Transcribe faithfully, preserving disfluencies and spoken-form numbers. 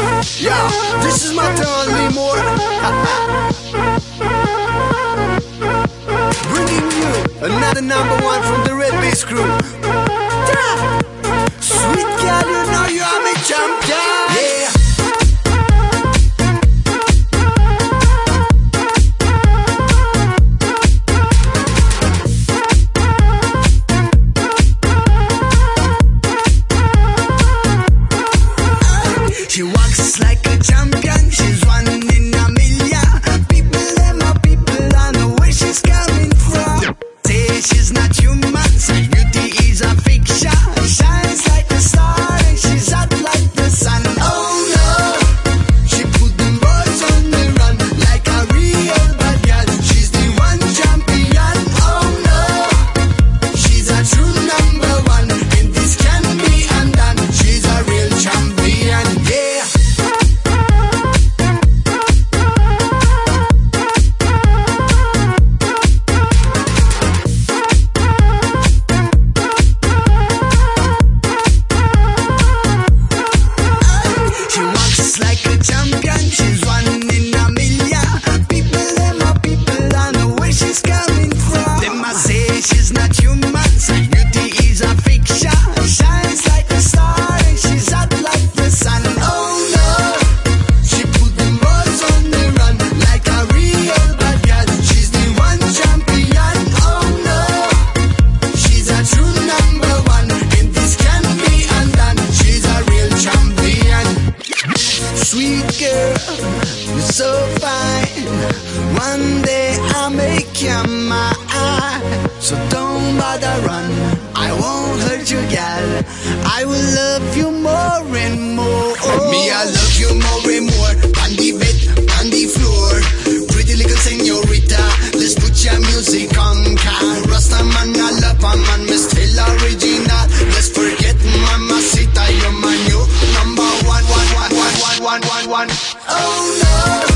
Yeah, this is my turn, Limor. Bringing you another number one from the Red Bass crew. Yeah. Sweet girl, you know you are my champion. Yeah. She walks like a champion, she's one in a million. People, them my people, I know where she's coming from. Say she's not human, say beauty is a fiction. Shines like a star and she's hot like the sun. Oh no, she put them boys on the run like a real bad girl. She's the one champion. Oh no, she's a true number one, and this can be undone. She's a real champion, yeah. She walks like a champion, she's one in a million. People, them my people, I know where she's coming from. Them I say she's not human, say beauty is a fiction. Shines like a star and she's hot like the sun. Oh no, she put them boys on the run like a real bad girl. She's the one champion. Oh no, she's a true number one, and this can be undone. She's a real champion. Sweet girl, you're so fine. One day I'll make you mine. So don't bother run, I won't hurt you, gal. I will love you more and more. Me, I love you more and more. On the bed, on the floor. Pretty little señorita, let's put your music on. Can Rasta man, I love a man, me still original. Let's forget Mamacita, you're my new number one, one, one, one, one, one, one, one. Oh no.